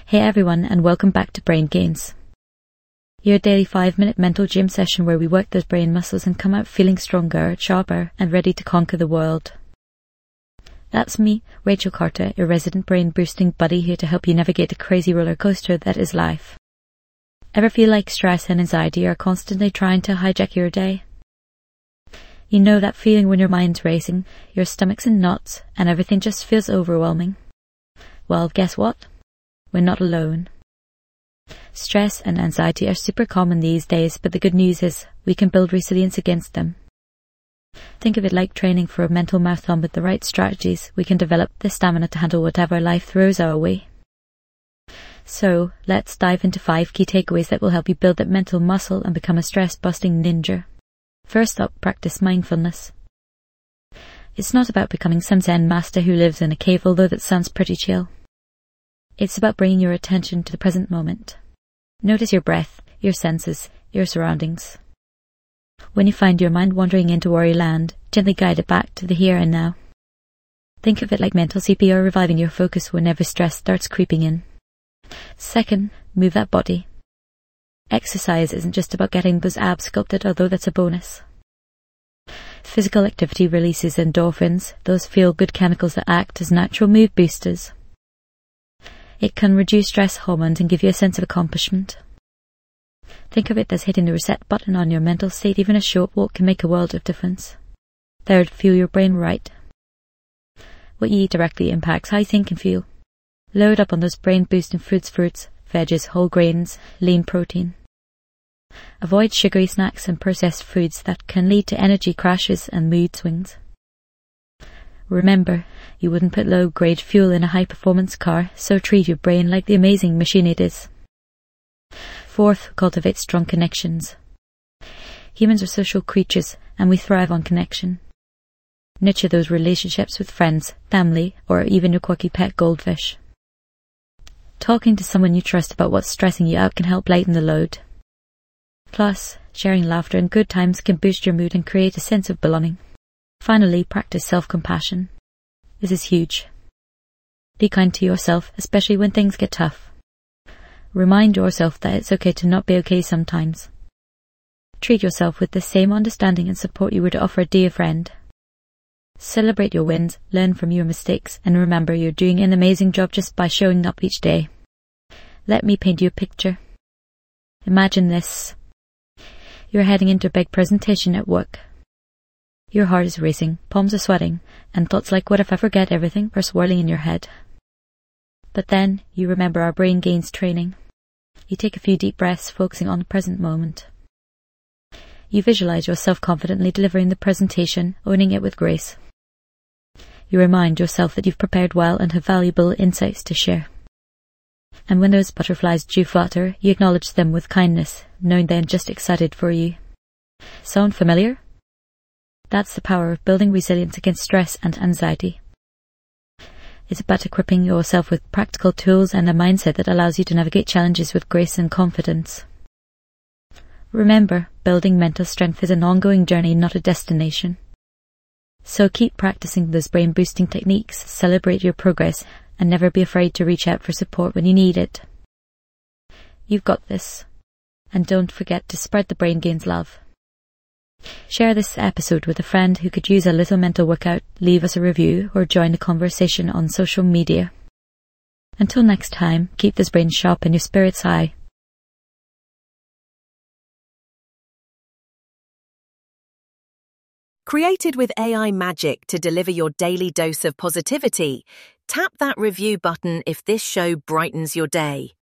Hey everyone, and welcome back to Brain Gains, your daily 5-minute mental gym session where we work those brain muscles and come out feeling stronger, sharper, and ready to conquer the world. That's me, Rachel Carter, your resident brain-boosting buddy here to help you navigate the crazy roller coaster that is life. Ever feel like stress and anxiety are constantly trying to hijack your day? You know that feeling when your mind's racing, your stomach's in knots, and everything just feels overwhelming? Well, guess what? We're not alone. Stress and anxiety are super common these days, but the good news is we can build resilience against them. Think of it like training for a mental marathon. With the right strategies, we can develop the stamina to handle whatever life throws our way. So, let's dive into 5 key takeaways that will help you build that mental muscle and become a stress-busting ninja. First up, practice mindfulness. It's not about becoming some Zen master who lives in a cave, although that sounds pretty chill. It's about bringing your attention to the present moment. Notice your breath, your senses, your surroundings. When you find your mind wandering into worry land, gently guide it back to the here and now. Think of it like mental CPR, reviving your focus whenever stress starts creeping in. Second, move that body. Exercise isn't just about getting those abs sculpted, although that's a bonus. Physical activity releases endorphins, those feel-good chemicals that act as natural mood boosters. It can reduce stress hormones and give you a sense of accomplishment. Think of it as hitting the reset button on your mental state. Even a short walk can make a world of difference. Third, fuel your brain right. What you eat directly impacts how you think and feel. Load up on those brain-boosting fruits, veggies, whole grains, lean protein. Avoid sugary snacks and processed foods that can lead to energy crashes and mood swings. Remember, you wouldn't put low-grade fuel in a high-performance car, so treat your brain like the amazing machine it is. Fourth, cultivate strong connections. Humans are social creatures, and we thrive on connection. Nurture those relationships with friends, family, or even your quirky pet goldfish. Talking to someone you trust about what's stressing you out can help lighten the load. Plus, sharing laughter and good times can boost your mood and create a sense of belonging. Finally, practice self-compassion. This is huge. Be kind to yourself, especially when things get tough. Remind yourself that it's okay to not be okay sometimes. Treat yourself with the same understanding and support you would offer a dear friend. Celebrate your wins, learn from your mistakes, and remember you're doing an amazing job just by showing up each day. Let me paint you a picture. Imagine this. You're heading into a big presentation at work. Your heart is racing, palms are sweating, and thoughts like what if I forget everything are swirling in your head. But then you remember our Brain Gains training. You take a few deep breaths, focusing on the present moment. You visualize yourself confidently delivering the presentation, owning it with grace. You remind yourself that you've prepared well and have valuable insights to share. And when those butterflies do flutter, you acknowledge them with kindness, knowing they're just excited for you. Sound familiar? That's the power of building resilience against stress and anxiety. It's about equipping yourself with practical tools and a mindset that allows you to navigate challenges with grace and confidence. Remember, building mental strength is an ongoing journey, not a destination. So keep practicing those brain-boosting techniques, celebrate your progress, and never be afraid to reach out for support when you need it. You've got this. And don't forget to spread the Brain Gains love. Share this episode with a friend who could use a little mental workout, leave us a review, or join the conversation on social media. Until next time, keep this brain sharp and your spirits high. Created with AI magic to deliver your daily dose of positivity, tap that review button if this show brightens your day.